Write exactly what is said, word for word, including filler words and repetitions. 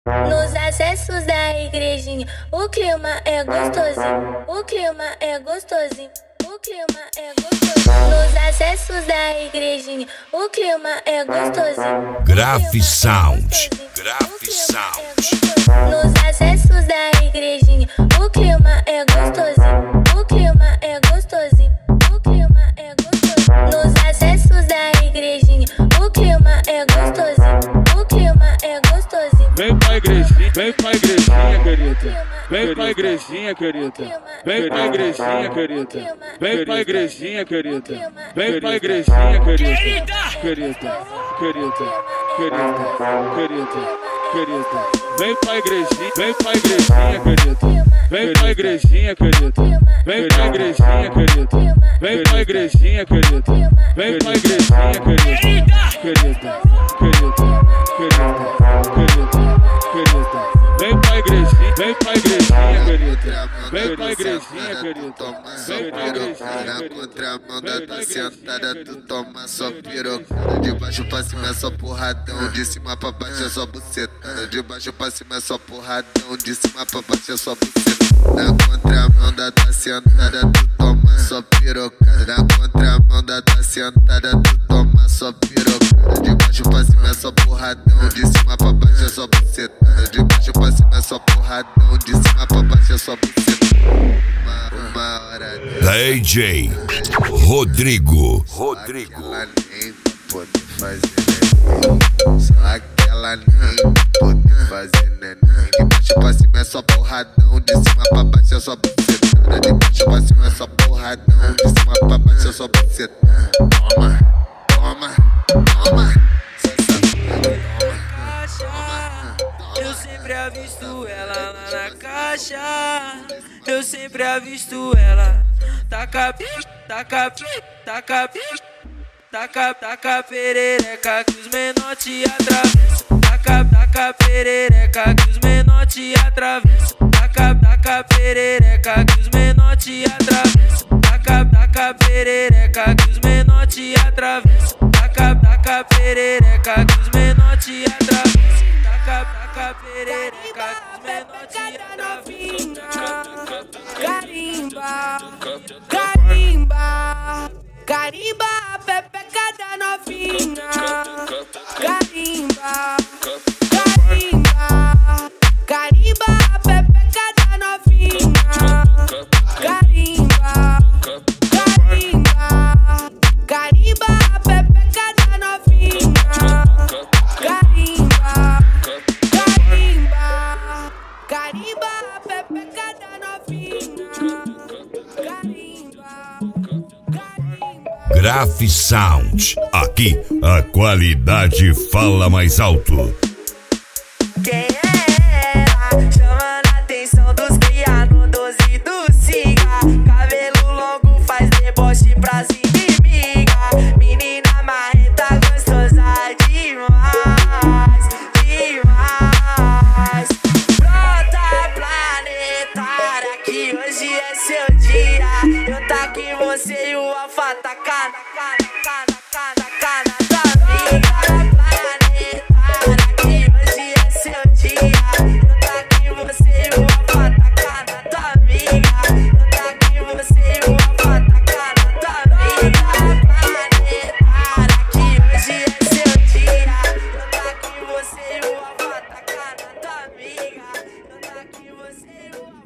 Nos acessos da igrejinha, o clima é gostosinho, o clima é gostosinho, o clima é gostosinho. Nos acessos da igrejinha, o clima é gostosinho. Graf Sound, Graf Sound. Nos acessos da igrejinha, o clima é gostosinho, o clima é gostosinho, o clima é gostosinho. Nos acessos da igrejinha, o clima é gostosinho, o clima é gostosinho. Vem pra igrejinha, vem pra igrejinha, querida. Vem pra igrejinha, querida. Vem pra igrejinha, querida. Vem pra igrejinha, querida. Vem pra igrejinha, querida. Querida, querida, querida, querida, querida. Vem pra igrejinha, vem pra igrejinha, querida. Vem pra igrejinha, querida. Vem pra igrejinha, querida. Vem pra igrejinha, querida. Vem pra igrejinha, querida. Querida, querida, querida, querida, querida. Vem pra igrejinha, vem pra igrejinha, querida. Vem pra igrejinha, querida. Vem pra igrejinha, na contramão da sentada, tu toma só pirocada. De baixo pra cima é só porradão, de cima pra baixo é só bucetada. De baixo pra cima é só porradão, de cima pra baixo é só bucetada. Na contramão da tua sentada, tu toma só pirocada. Na contramão da tua sentada, tu toma só pirocada. De baixo pra cima é só porradão, de cima pra baixo é só bucetada. De baixo pra cima é só porradão, de cima pra baixo é só bucetada. Uma, uma hora D J Rodrigo. Rodrigo. aquela nem pra poder fazer neném. Só aquela nem pra poder fazer neném. De baixo pra cima é só porradão, de cima pra baixo é só bucetada. De baixo pra cima é só porradão, de cima pra baixo é só bucetada. Toma, toma, toma. Eu sempre avisto ela lá na caixa. Eu sempre avisto ela. Taca, taca, taca, taca, taca perereca que os menor te atravessam. Taca, taca perereca que os menor te atravessam. Taca, taca perereca que os menor te atravessam. Taca, taca perereca que os menor te atravessam. Taca, taca perereca que os menor te atravessam. Taca, taca perereca que os menor te atravessam. Carimba, carimba, carimba a pepeca da novinha. Carimba, carimba, carimba a pepeca da novinha. Carimba, carimba, carimba a pepeca da novinha. Carimba, carimba, carimba a pepeca da novinha. Graf Sound. Aqui a qualidade fala mais alto. Quem é ela? Chamando a atenção dos cria no doze do ciga. Cabelo longo faz deboche pras inimigas. Menina marreta gostosa demais, demais. Brota planetária que hoje é seu dia. Eu taco em você e o alfa taca na cara, cara, cara, cara da amiga. Planetária que hoje é seu dia. Eu taco em você e o alfa taca na tua amiga. Eu taco em você e o alfa taca na tua amiga. Planetária que hoje é seu dia. Eu taco em você e o alfa taca na tua amiga. Eu taco em você e o